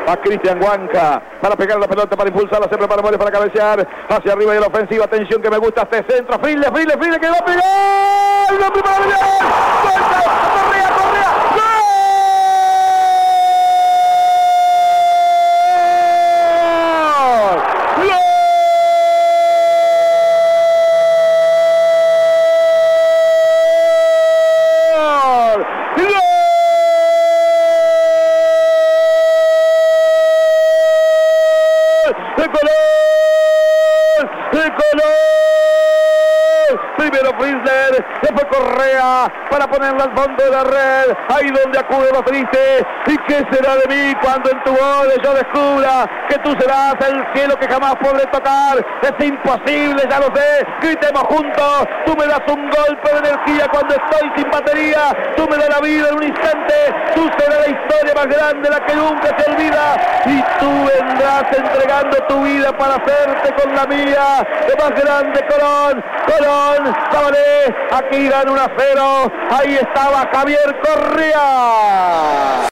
a Cristian Huanca para pegar la pelota, para impulsarla, se prepara Mores para cabecear hacia arriba y la ofensiva. Atención que me gusta este centro. Friles que va a pegar. ¡La primera de Colón. Primero Frizzler, después Correa para ponerla al fondo de la red, ahí donde acude lo triste. ¿Y qué será de mí cuando en tu gol yo descubra que tú serás el cielo que jamás podré tocar? Es imposible, ya lo sé, gritemos juntos. Tú me das un golpe de energía cuando estoy sin batería, tú me das la vida en un instante, tú serás la historia más grande, la que nunca se olvida, y tú vendrás entregando tu vida para hacerte con la mía. Lo más grande, Colón, Tabaré, aquí dan 1-0, ahí estaba Javier Correa.